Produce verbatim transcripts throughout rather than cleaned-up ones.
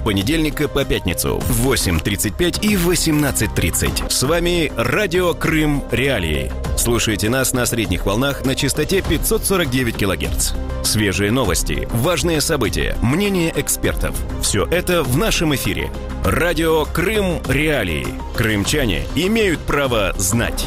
понедельника по пятницу в восемь тридцать пять и восемнадцать тридцать. С вами Радио Крым Реалии. Слушайте нас на средних волнах на частоте пятьсот сорок девять килогерц. Свежие новости, важные события, мнения экспертов. Все это в нашем эфире. Радио Крым Реалии. Крымчане имеют право знать.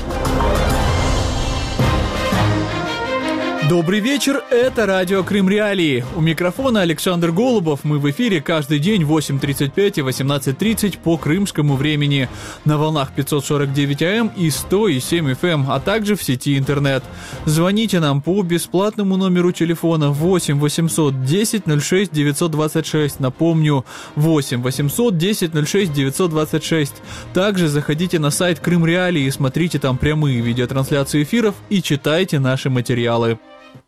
Добрый вечер, это Радио Крым Реалии. У микрофона Александр Голубов. Мы в эфире каждый день в восемь тридцать пять и восемнадцать тридцать по крымскому времени. На волнах пятьсот сорок девять АМ и сто семь эф эм, а также в сети интернет. Звоните нам по бесплатному номеру телефона восемь восемьсот десять ноль шесть девятьсот двадцать шесть. Напомню, восемь восемьсот десять ноль шесть девятьсот двадцать шесть. Также заходите на сайт Крым Реалии, смотрите там прямые видеотрансляции эфиров и читайте наши материалы.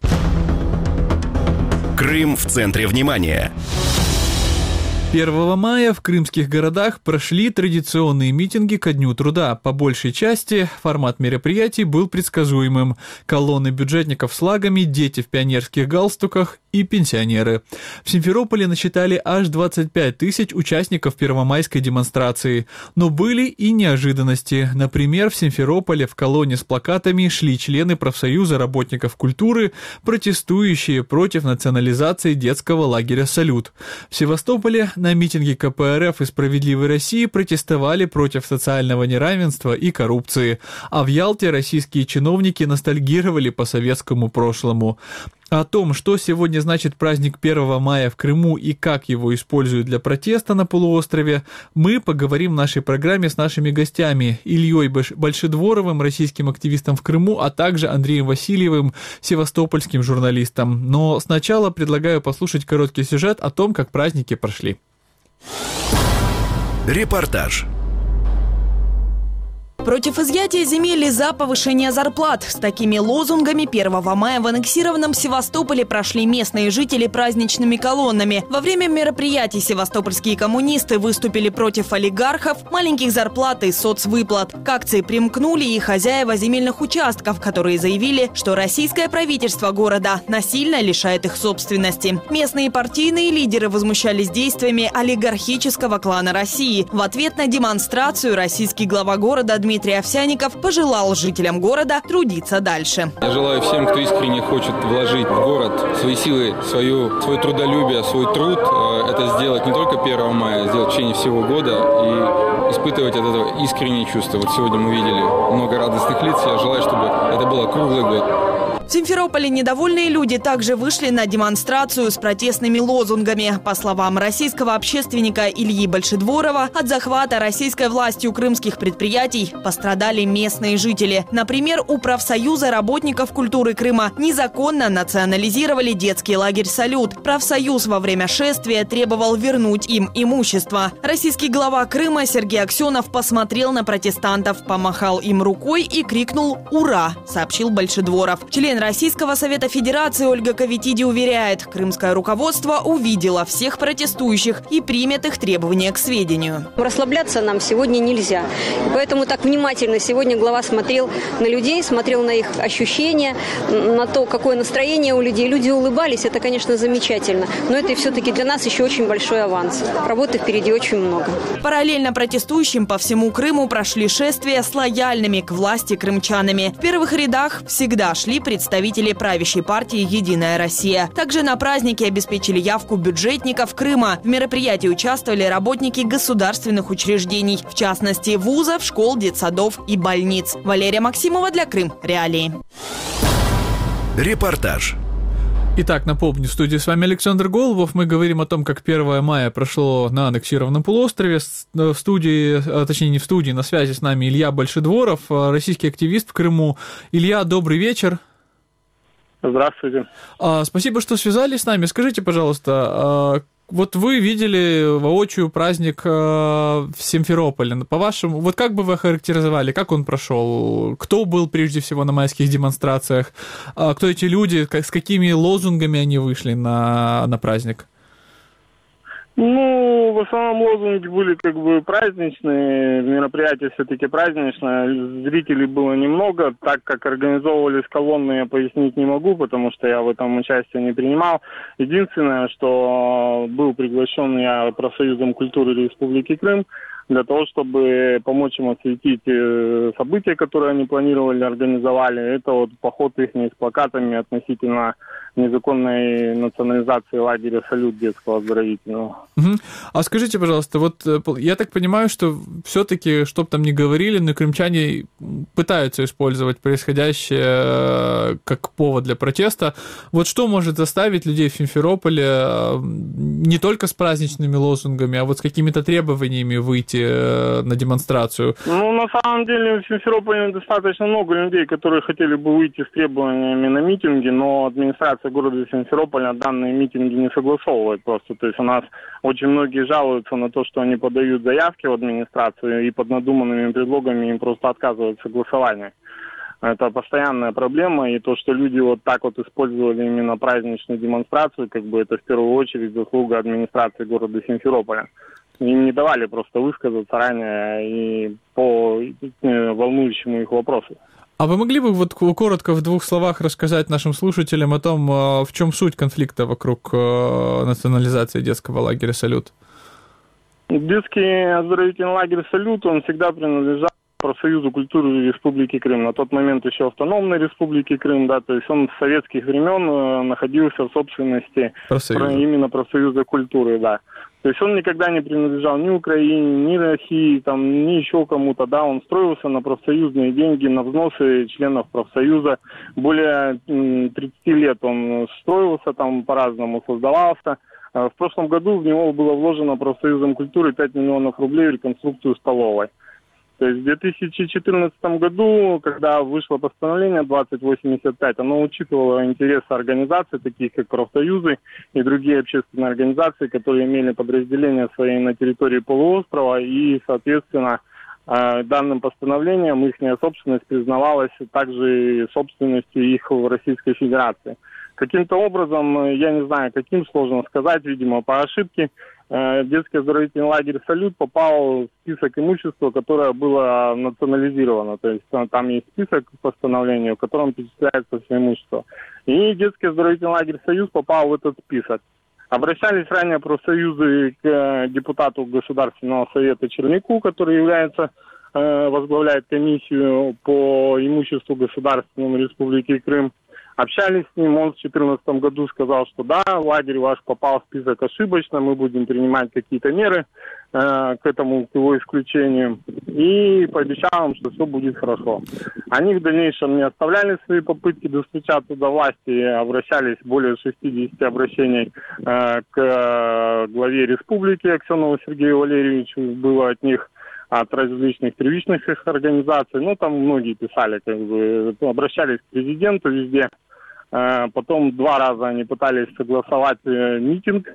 Крым в центре внимания. первого мая в крымских городах прошли традиционные митинги ко Дню труда. По большей части формат мероприятий был предсказуемым. Колонны бюджетников с флагами, дети в пионерских галстуках и пенсионеры. В Симферополе насчитали аж двадцать пять тысяч участников первомайской демонстрации. Но были и неожиданности. Например, в Симферополе в колонне с плакатами шли члены профсоюза работников культуры, протестующие против национализации детского лагеря «Салют». В Севастополе на митинге ка пэ эр эф и «Справедливой России» протестовали против социального неравенства и коррупции, а в Ялте российские чиновники ностальгировали по советскому прошлому. О том, что сегодня значит праздник первого мая в Крыму и как его используют для протеста на полуострове, мы поговорим в нашей программе с нашими гостями Ильей Большедворовым, российским активистом в Крыму, а также Андреем Васильевым, севастопольским журналистом. Но сначала предлагаю послушать короткий сюжет о том, как праздники прошли. Репортаж. Против изъятия земель и за повышение зарплат. С такими лозунгами первого мая в аннексированном Севастополе прошли местные жители праздничными колоннами. Во время мероприятий севастопольские коммунисты выступили против олигархов, маленьких зарплат и соцвыплат. К акции примкнули и хозяева земельных участков, которые заявили, что российское правительство города насильно лишает их собственности. Местные партийные лидеры возмущались действиями олигархического клана России. В ответ на демонстрацию российский глава города Дмитрий Дмитрий Овсянников пожелал жителям города трудиться дальше. Я желаю всем, кто искренне хочет вложить в город свои силы, свое, свое трудолюбие, свой труд, это сделать не только первого мая, а сделать в течение всего года и испытывать от этого искреннее чувство. Вот сегодня мы видели много радостных лиц, я желаю, чтобы это было круглый год. В Симферополе недовольные люди также вышли на демонстрацию с протестными лозунгами. По словам российского общественника Ильи Большедворова, от захвата российской властью крымских предприятий пострадали местные жители. Например, у профсоюза работников культуры Крыма незаконно национализировали детский лагерь «Салют». Профсоюз во время шествия требовал вернуть им имущество. Российский глава Крыма Сергей Аксенов посмотрел на протестантов, помахал им рукой и крикнул «Ура!», сообщил Большедворов. Член Российского совета Федерации Ольга Кавитиди уверяет, крымское руководство увидело всех протестующих и примет их требования к сведению. Расслабляться нам сегодня нельзя. И поэтому так внимательно сегодня глава смотрел на людей, смотрел на их ощущения, на то, какое настроение у людей. Люди улыбались, это, конечно, замечательно. Но это все-таки для нас еще очень большой аванс. Работы впереди очень много. Параллельно протестующим по всему Крыму прошли шествия с лояльными к власти крымчанами. В первых рядах всегда шли представители представители правящей партии «Единая Россия». Также на празднике обеспечили явку бюджетников Крыма. В мероприятии участвовали работники государственных учреждений, в частности вузов, школ, детсадов и больниц. Валерия Максимова для Крым Реалии. Репортаж. Итак, напомню, в студии с вами Александр Голубов. Мы говорим о том, как первого мая прошло на аннексированном полуострове. В студии, точнее не в студии, на связи с нами Илья Большедворов, российский активист в Крыму. Илья, добрый вечер. Здравствуйте. А, спасибо, что связались с нами. Скажите, пожалуйста, а, вот вы видели воочию праздник а, в Симферополе. По-вашему, вот как бы вы охарактеризовали, как он прошел? Кто был прежде всего на майских демонстрациях? А, кто эти люди? Как, с какими лозунгами они вышли на, на праздник? Ну, в основном лозунги были как бы праздничные, мероприятие все-таки праздничное, зрителей было немного, так как организовывались колонны, я пояснить не могу, потому что я в этом участие не принимал. Единственное, что был был приглашен я профсоюзом культуры Республики Крым для того, чтобы помочь им осветить события, которые они планировали, организовали. Это вот поход их с плакатами относительно незаконной национализации лагеря «Салют» детского оздоровительного. Угу. А скажите, пожалуйста, вот я так понимаю, что все-таки, что бы там ни говорили, но крымчане пытаются использовать происходящее как повод для протеста. Вот что может заставить людей в Симферополе не только с праздничными лозунгами, а вот с какими-то требованиями выйти на демонстрацию? Ну, на самом деле, в Симферополе достаточно много людей, которые хотели бы выйти с требованиями на митинги, но администрация города Симферополя данные митинги не согласовывает просто. То есть у нас очень многие жалуются на то, что они подают заявки в администрацию, и под надуманными предлогами им просто отказывают согласование. Это постоянная проблема, и то, что люди вот так вот использовали именно праздничную демонстрацию, как бы это в первую очередь заслуга администрации города Симферополя. Им не давали просто высказаться ранее и по волнующему их вопросу. А вы могли бы вот коротко в двух словах рассказать нашим слушателям о том, в чем суть конфликта вокруг национализации детского лагеря «Салют»? Детский оздоровительный лагерь «Салют», он всегда принадлежал профсоюзу культуры Республики Крым, на тот момент еще автономной Республики Крым, да, то есть он с советских времен находился в собственности профсоюза. Именно профсоюза культуры, да. То есть он никогда не принадлежал ни Украине, ни России, там, ни еще кому-то, да, он строился на профсоюзные деньги, на взносы членов профсоюза. Более тридцати лет он строился, там по-разному создавался. В прошлом году в него было вложено профсоюзом культуры пять миллионов рублей в реконструкцию столовой. То есть в две тысячи четырнадцатом году, когда вышло постановление двадцать восемьдесят пять, оно учитывало интересы организаций, таких как профсоюзы и другие общественные организации, которые имели подразделения свои на территории полуострова, и, соответственно, данным постановлением их собственность признавалась также собственностью их в Российской Федерации. Каким-то образом, я не знаю, каким, сложно сказать, видимо, по ошибке, детский оздоровительный лагерь «Салют» попал в список имущества, которое было национализировано. То есть там есть список постановления, в котором перечисляется все имущество. И детский оздоровительный лагерь «Союз» попал в этот список. Обращались ранее профсоюзы к депутату Государственного совета Черняку, который является, возглавляет комиссию по имуществу государственному Республики Крым. Общались с ним, он в две тысячи четырнадцатом году сказал, что да, лагерь ваш попал в список ошибочно, мы будем принимать какие-то меры э, к этому, к его исключению, и пообещал им, что все будет хорошо. Они в дальнейшем не оставляли свои попытки достучаться до власти, обращались, более шестидесяти обращений э, к главе республики Аксенову Сергею Валерьевичу было от них, от различных первичных их организаций. Ну, там многие писали, как бы, обращались к президенту везде. Потом два раза они пытались согласовать митинг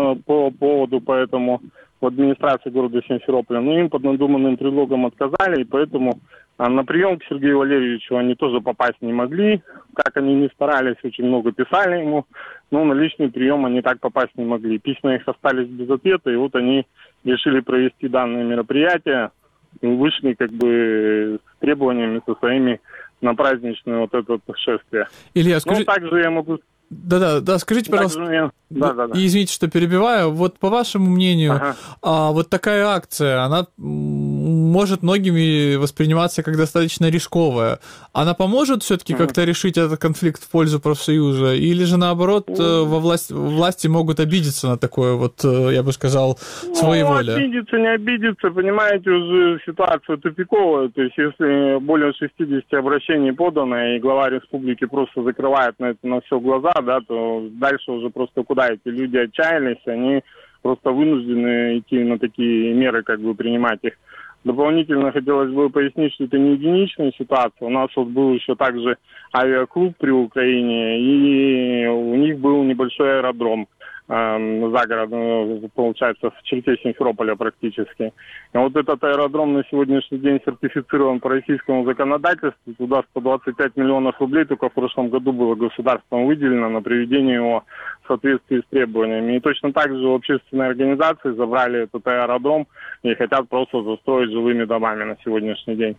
по поводу, поэтому в администрации города Симферополя, но им под надуманным предлогом отказали, и поэтому на прием к Сергею Валерьевичу они тоже попасть не могли. Как они ни старались, очень много писали ему, но на личный прием они так попасть не могли. Письма их остались без ответа, и вот они решили провести данное мероприятие, вышли как бы с требованиями со своими на праздничное вот это шествие. Илья, скажи... Ну, также я могу... Да-да, да, скажите, пожалуйста, я... да, да, да. И извините, что перебиваю, вот по вашему мнению, ага. а, вот такая акция, она может многими восприниматься как достаточно рисковая. Она поможет все-таки ага. как-то решить этот конфликт в пользу профсоюза? Или же, наоборот, ну, во власть, власти могут обидеться на такое, вот, я бы сказал, своеволие? Ну, обидеться, не обидеться, понимаете, уже ситуация тупиковая. То есть, если более шестидесяти обращений подано, и глава республики просто закрывает на это на все глаза, да, то дальше уже просто куда эти люди отчаялись, они просто вынуждены идти на такие меры, как бы принимать их. Дополнительно хотелось бы пояснить, что это не единичная ситуация. У нас вот был еще также авиаклуб при Украине, и у них был небольшой аэродром э, за городом, получается, в черте Симферополя практически. И вот этот аэродром на сегодняшний день сертифицирован по российскому законодательству. Туда сто двадцать пять миллионов рублей только в прошлом году было государством выделено на приведение его в соответствии с требованиями. И точно так же общественные организации забрали этот аэродром и хотят просто застроить жилыми домами на сегодняшний день. Угу.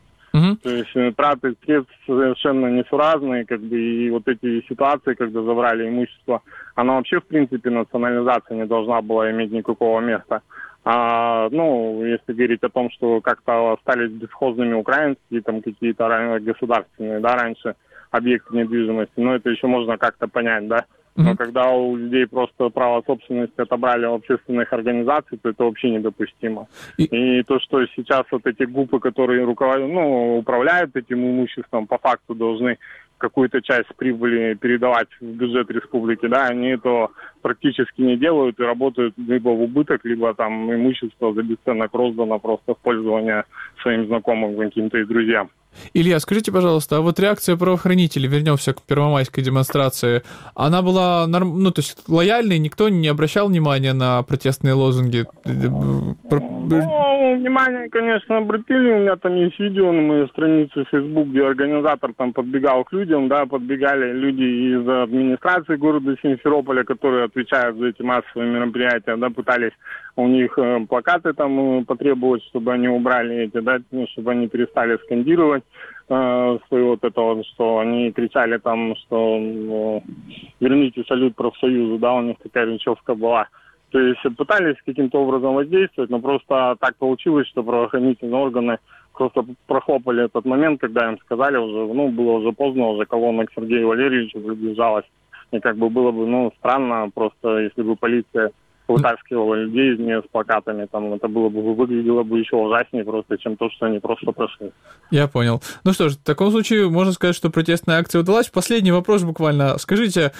Угу. То есть траты средств совершенно несуразные, как бы, и вот эти ситуации, когда забрали имущество, оно вообще, в принципе, национализация не должна была иметь никакого места. А, ну, если говорить о том, что как-то остались бесхозными украинские, там, какие-то государственные, да, раньше объекты недвижимости, но это еще можно как-то понять, да. Но mm-hmm. когда у людей просто право собственности отобрали у общественных организаций, то это вообще недопустимо. И, и то, что сейчас вот эти ГУПы, которые руководят, ну, управляют этим имуществом, по факту должны какую-то часть прибыли передавать в бюджет республики, да, они это практически не делают и работают либо в убыток, либо там имущество за бесценок роздано просто в пользование своим знакомым, каким-то и друзьям. Илья, скажите, пожалуйста, а вот реакция правоохранителей, вернемся к первомайской демонстрации, она была, норм... ну, то есть лояльной, никто не обращал внимания на протестные лозунги? Ну, внимание, конечно, обратили, у меня там есть видео на моей странице в Facebook, где организатор там подбегал к людям, да, подбегали люди из администрации города Симферополя, которые отвечают за эти массовые мероприятия, да, пытались у них плакаты там потребовать, чтобы они убрали эти, да, ну, чтобы они перестали скандировать э, свое вот это вот, что они кричали там, что э, верните салют профсоюзу, да, у них такая речевка была. То есть пытались каким-то образом воздействовать, но просто так получилось, что правоохранительные органы просто прохлопали этот момент, когда им сказали уже, ну, было уже поздно, уже колонна к Сергею Валерьевичу приближалась. И как бы было бы, ну, странно просто, если бы полиция вытаскивала людей из нее с плакатами, там, это было бы, выглядело бы еще ужаснее просто, чем то, что они просто прошли. Я понял. Ну что ж, в таком случае можно сказать, что протестная акция удалась. Последний вопрос буквально. Скажите,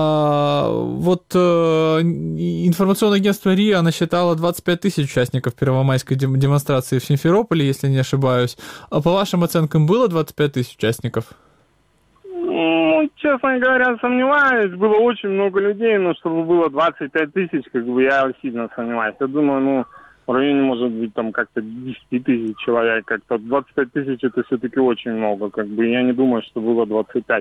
а вот э, информационное агентство РИА насчитало двадцать пять тысяч участников первомайской демонстрации в Симферополе, если не ошибаюсь. А по вашим оценкам было двадцать пять тысяч участников? Ну, честно говоря, сомневаюсь. Было очень много людей, но чтобы было двадцать пять тысяч, как бы я сильно сомневаюсь. Я думаю, ну, в районе, может быть, там как-то десять тысяч человек. Как-то двадцать пять тысяч это все-таки очень много. Как бы я не думаю, что было двадцать пять.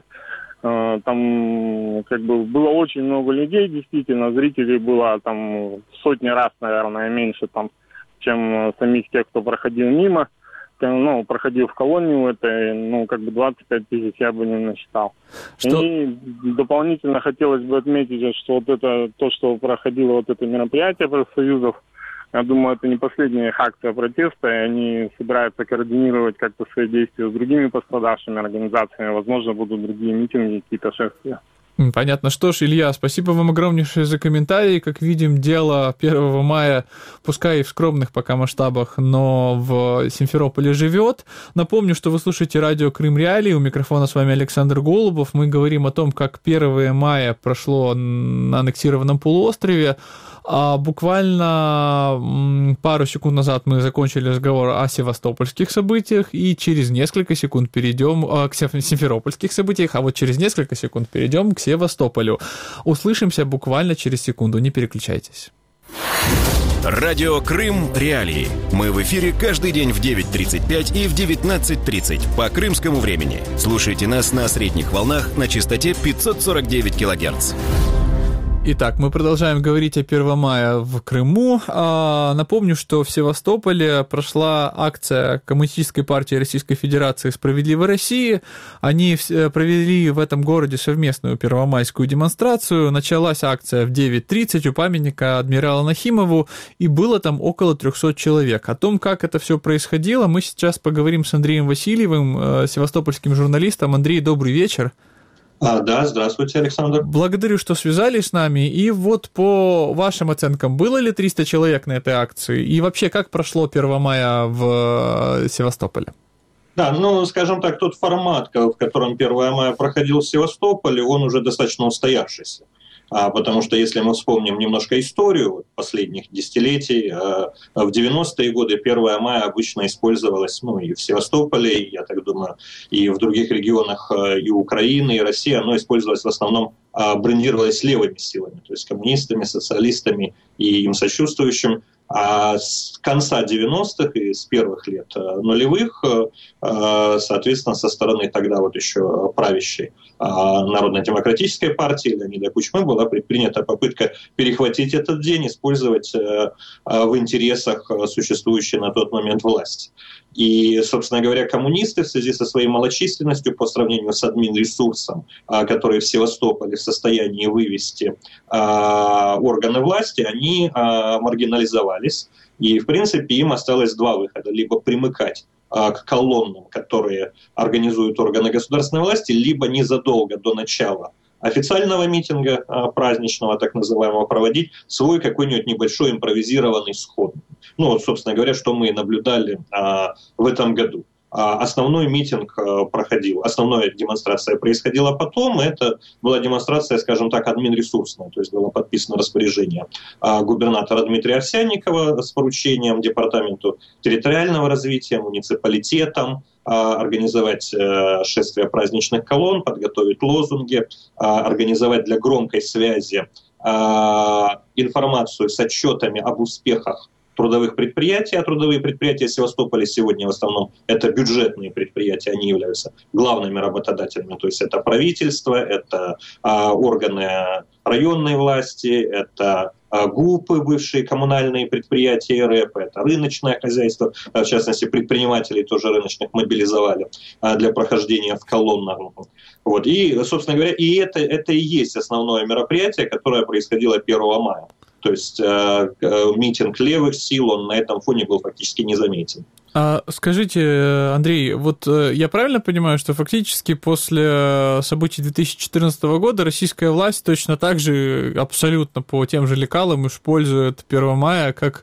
Там, как бы, было очень много людей, действительно. Зрителей было там сотни раз, наверное, меньше, там, чем самих тех, кто проходил мимо. Ну, проходил в колонию, это, ну, как бы двадцать пять тысяч я бы не насчитал. Что? И дополнительно хотелось бы отметить, что вот это, то, что проходило вот это мероприятие профсоюзов, я думаю, это не последняя их акция протеста, и они собираются координировать как-то свои действия с другими пострадавшими организациями, возможно, будут другие митинги, какие-то шествия. Понятно. Что ж, Илья, спасибо вам огромнейшее за комментарии. Как видим, дело первого мая, пускай и в скромных пока масштабах, но в Симферополе живет. Напомню, что вы слушаете радио Крым Реалии. У микрофона с вами Александр Голубов. Мы говорим о том, как первое мая прошло на аннексированном полуострове. А буквально пару секунд назад мы закончили разговор о севастопольских событиях, и через несколько секунд перейдем к симферопольских событиях, а вот через несколько секунд перейдем к Севастополю. Услышимся буквально через секунду, не переключайтесь. Радио Крым Реалии. Мы в эфире каждый день в девять тридцать пять и в девятнадцать тридцать по крымскому времени. Слушайте нас на средних волнах на частоте пятьсот сорок девять килогерц. Итак, мы продолжаем говорить о первом мая в Крыму. Напомню, что в Севастополе прошла акция Коммунистической партии Российской Федерации «Справедливой России». Они провели в этом городе совместную первомайскую демонстрацию. Началась акция в девять тридцать у памятника адмиралу Нахимову, и было там около триста человек. О том, как это все происходило, мы сейчас поговорим с Андреем Васильевым, севастопольским журналистом. Андрей, добрый вечер. А, да, здравствуйте, Александр. Благодарю, что связались с нами. И вот по вашим оценкам, было ли триста человек на этой акции? И вообще, как прошло первое мая в Севастополе? Да, ну, скажем так, тот формат, в котором первое мая проходил в Севастополе, он уже достаточно устоявшийся. А, потому что если мы вспомним немножко историю последних десятилетий, а, в девяностые годы первое мая обычно использовалось, ну, и в Севастополе, и, я так думаю, и в других регионах и Украины, и России, оно использовалось в основном, а, брендировалось левыми силами, то есть коммунистами, социалистами и им сочувствующим. А с конца девяностых и с первых лет нулевых, соответственно, со стороны тогда вот еще правящей Народно-демократической партии Леонида Кучмы была предпринята попытка перехватить этот день, использовать в интересах существующей на тот момент власти. И, собственно говоря, коммунисты в связи со своей малочисленностью по сравнению с админресурсом, который в Севастополе в состоянии вывести органы власти, они маргинализовались. И, в принципе, им осталось два выхода. Либо примыкать к колоннам, которые организуют органы государственной власти, либо незадолго до начала официального митинга праздничного, так называемого, проводить свой какой-нибудь небольшой импровизированный сход. Ну, вот, собственно говоря, что мы наблюдали а, в этом году. А, основной митинг а, проходил, основная демонстрация происходила потом, это была демонстрация, скажем так, админресурсная, то есть было подписано распоряжение а, губернатора Дмитрия Овсянникова с поручением Департаменту территориального развития, муниципалитетам, организовать шествие праздничных колонн, подготовить лозунги, организовать для громкой связи информацию с отчетами об успехах трудовых предприятий, а трудовые предприятия Севастополя сегодня в основном это бюджетные предприятия, они являются главными работодателями, то есть это правительство, это органы районной власти, это ГУПы, бывшие коммунальные предприятия РЭП, это рыночное хозяйство, в частности, предпринимателей тоже рыночных мобилизовали для прохождения в колоннах. Вот. И, собственно говоря, и это, это и есть основное мероприятие, которое происходило первого мая. То есть э, митинг левых сил, он на этом фоне был фактически незаметен. А скажите, Андрей, вот я правильно понимаю, что фактически после событий две тысячи четырнадцатого года российская власть точно так же абсолютно по тем же лекалам использует первое мая как,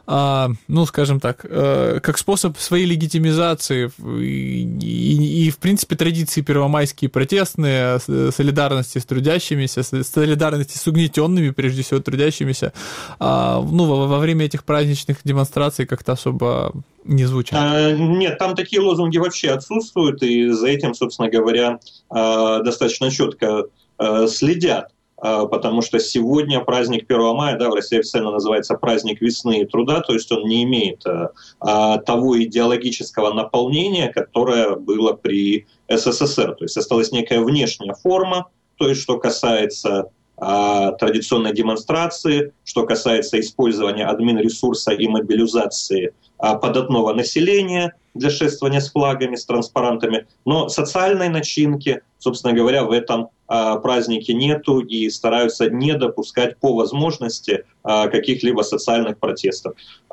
ну, скажем так, как способ своей легитимизации и, и, и в принципе, традиции первомайские протестные, солидарности с трудящимися, солидарности с угнетенными, прежде всего, трудящимися, ну, во, во время этих праздничных демонстраций как-то особо не звучат? А, нет, там такие лозунги вообще отсутствуют, и за этим, собственно говоря, достаточно четко следят. Потому что сегодня праздник первого мая, да, в России официально называется праздник весны и труда, то есть он не имеет а, того идеологического наполнения, которое было при СССР. То есть осталась некая внешняя форма, то есть что касается а, традиционной демонстрации, что касается использования админресурса и мобилизации а, податного населения для шествования с флагами, с транспарантами, но социальной начинки, собственно говоря, в этом а, празднике нету и стараются не допускать по возможности а, каких-либо социальных протестов.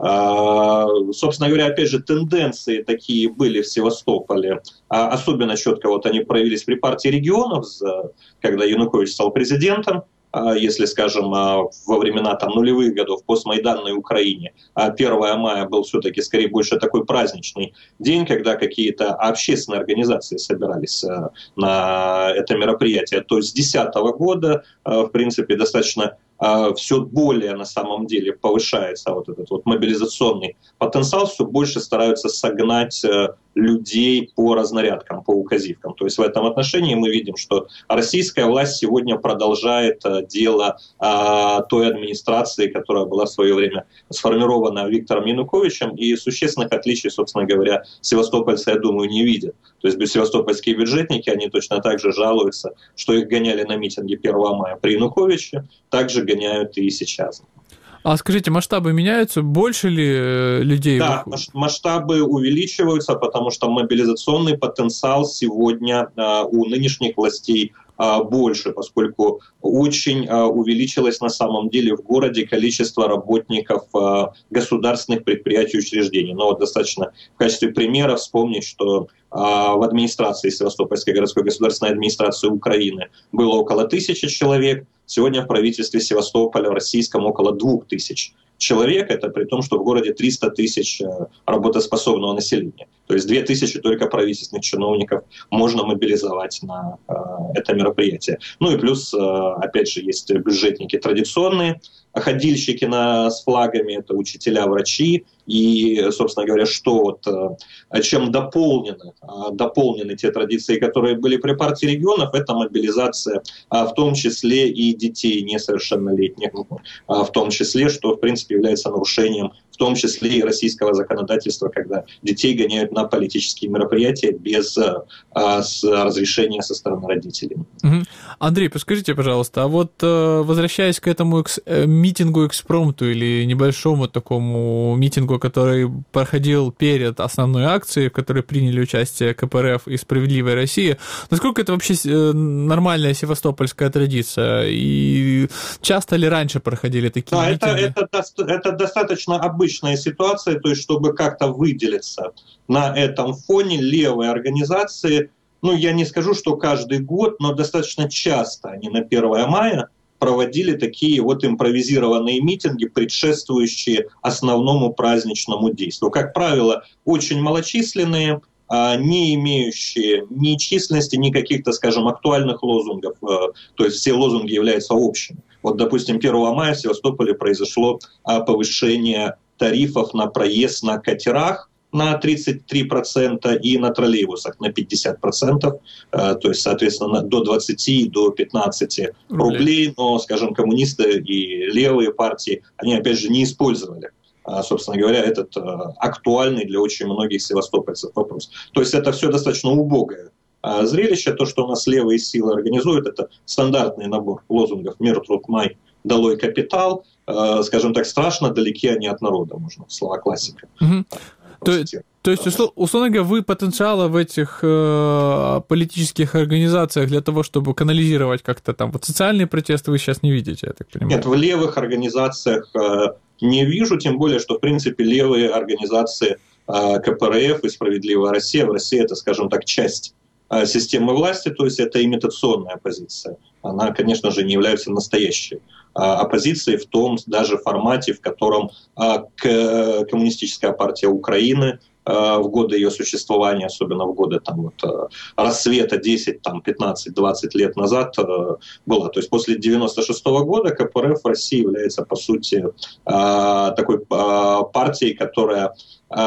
А, собственно говоря, опять же, тенденции такие были в Севастополе, а, особенно четко вот они проявились при партии регионов, когда Янукович стал президентом. Если, скажем, во времена там, нулевых годов в постмайданной Украине первое мая был все-таки скорее больше такой праздничный день, когда какие-то общественные организации собирались на это мероприятие, то с две тысячи десятого года, в принципе, достаточно все более на самом деле повышается вот этот вот мобилизационный потенциал, все больше стараются согнать людей по разнарядкам, по указивкам. То есть в этом отношении мы видим, что российская власть сегодня продолжает дело той администрации, которая была в свое время сформирована Виктором Януковичем, и существенных отличий, собственно говоря, севастопольцы, я думаю, не видят. То есть севастопольские бюджетники, они точно так же жалуются, что их гоняли на митинге первого мая при Януковиче, также гоняют и сейчас. А скажите, масштабы меняются? Больше ли людей? Да, выходит? Масштабы увеличиваются, потому что мобилизационный потенциал сегодня у нынешних властей больше, поскольку очень увеличилось на самом деле в городе количество работников государственных предприятий и учреждений. Но вот достаточно в качестве примера вспомнить, что в администрации Севастопольской городской государственной администрации Украины было около тысячи человек, сегодня в правительстве Севастополя в российском около двух тысяч человек, это при том, что в городе триста тысяч работоспособного населения. То есть две тысячи только правительственных чиновников можно мобилизовать на э, это мероприятие. Ну и плюс, э, опять же, есть бюджетники традиционные, ходильщики на, с флагами, это учителя, врачи. И, собственно говоря, что вот, чем дополнены, дополнены те традиции, которые были при партии регионов, это мобилизация, в том числе и детей несовершеннолетних, в том числе, что, в принципе, является нарушением в том числе и российского законодательства, когда детей гоняют на политические мероприятия без а, с, разрешения со стороны родителей. Угу. Андрей, подскажите, пожалуйста, а вот возвращаясь к этому экс, митингу экспромту или небольшому такому митингу, который проходил перед основной акцией, в которой приняли участие ка пэ эр эф и «Справедливая Россия», насколько это вообще нормальная севастопольская традиция? И часто ли раньше проходили такие да, митинги? Это, это, это достаточно обычная ситуация, то есть чтобы как-то выделиться на этом фоне, левые организации, ну, я не скажу, что каждый год, но достаточно часто они на первое мая проводили такие вот импровизированные митинги, предшествующие основному праздничному действию. Как правило, очень малочисленные, не имеющие ни численности, ни каких-то, скажем, актуальных лозунгов. То есть все лозунги являются общими. Вот, допустим, первого мая в Севастополе произошло повышение тарифов на проезд на катерах на тридцать три процента и на троллейбусах на пятьдесят процентов, то есть, соответственно, до двадцати, до пятнадцати рублей, но, скажем, коммунисты и левые партии, они, опять же, не использовали, собственно говоря, этот актуальный для очень многих севастопольцев вопрос. То есть это все достаточно убогое зрелище. То, что у нас левые силы организуют, это стандартный набор лозунгов «Мир, труд, май, долой капитал». Скажем так, страшно далеки они от народа, можно, слова классика. Угу. То, то есть, условно говоря, вы потенциала в этих э, политических организациях для того, чтобы канализировать как-то там вот социальные протесты, вы сейчас не видите, я так понимаю? Нет, в левых организациях э, не вижу, тем более, что, в принципе, левые организации э, ка пэ эр эф и «Справедливая Россия», в России это, скажем так, часть э, системы власти, то есть это имитационная оппозиция. Она, конечно же, не является настоящей оппозиции в том даже формате, в котором Коммунистическая партия Украины в годы ее существования, особенно в годы там, вот, рассвета десять, пятнадцать, двадцать лет назад была. То есть после девяносто шестого года ка пэ эр эф в России является, по сути, такой партией, которая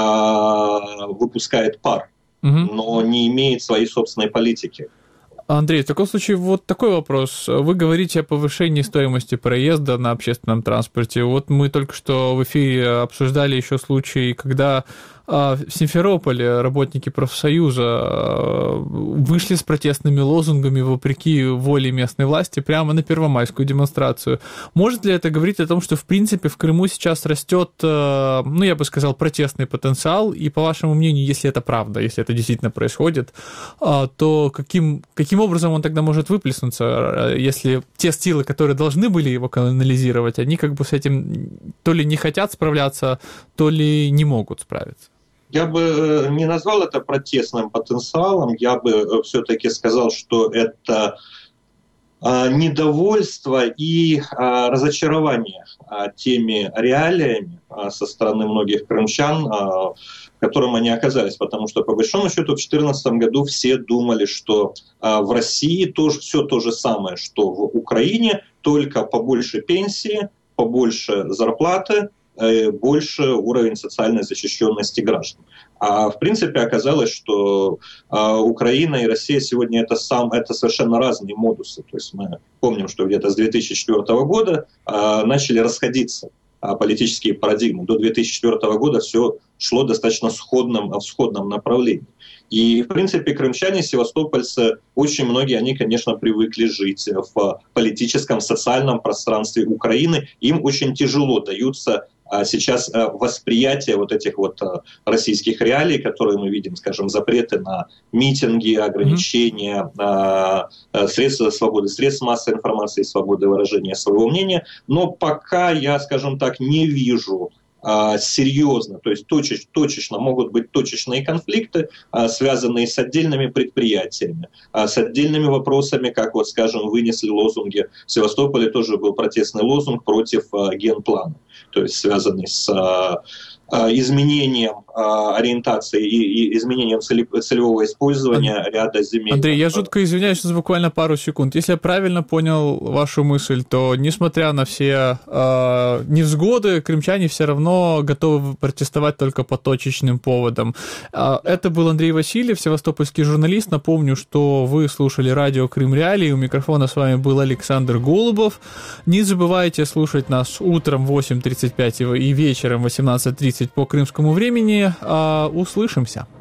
выпускает пар, угу. но не имеет своей собственной политики. Андрей, в таком случае вот такой вопрос. Вы говорите о повышении стоимости проезда на общественном транспорте. Вот мы только что в эфире обсуждали еще случай, когда в Симферополе работники профсоюза вышли с протестными лозунгами вопреки воле местной власти прямо на первомайскую демонстрацию. Может ли это говорить о том, что в принципе в Крыму сейчас растет, ну я бы сказал, протестный потенциал, и по вашему мнению, если это правда, если это действительно происходит, то каким, каким образом он тогда может выплеснуться, если те силы, которые должны были его канализировать, они как бы с этим то ли не хотят справляться, то ли не могут справиться? Я бы не назвал это протестным потенциалом, я бы все-таки сказал, что это недовольство и разочарование теми реалиями со стороны многих крымчан, в котором они оказались. Потому что, по большому счету, в две тысячи четырнадцатом году все думали, что в России тоже все то же самое, что в Украине, только побольше пенсии, побольше зарплаты, больше уровень социальной защищенности граждан. А в принципе оказалось, что а, Украина и Россия сегодня это, сам, это совершенно разные модусы. То есть мы помним, что где-то с две тысячи четвёртого года а, начали расходиться а, политические парадигмы. До две тысячи четвёртого года все шло достаточно сходном, в сходном направлении. И, в принципе, крымчане, севастопольцы, очень многие, они, конечно, привыкли жить в политическом, социальном пространстве Украины. Им очень тяжело даются сейчас восприятие вот этих вот российских реалий, которые мы видим, скажем, запреты на митинги, ограничения mm-hmm. средств свободы, средств массовой информации, свободы выражения своего мнения. Но пока я, скажем так, не вижу серьезно, то есть точеч, точечно могут быть точечные конфликты, связанные с отдельными предприятиями, с отдельными вопросами, как вот, скажем, вынесли лозунги. В Севастополе тоже был протестный лозунг против генплана, то есть связанный с изменением ориентацией и, и изменением целевого использования ряда земель. Андрей, я жутко извиняюсь, сейчас буквально пару секунд. Если я правильно понял вашу мысль, то несмотря на все э, невзгоды, крымчане все равно готовы протестовать только по точечным поводам. Это был Андрей Васильев, севастопольский журналист. Напомню, что вы слушали радио Крым Реалии. У микрофона с вами был Александр Голубов. Не забывайте слушать нас утром в восемь тридцать пять и вечером в восемнадцать тридцать по крымскому времени. Услышимся.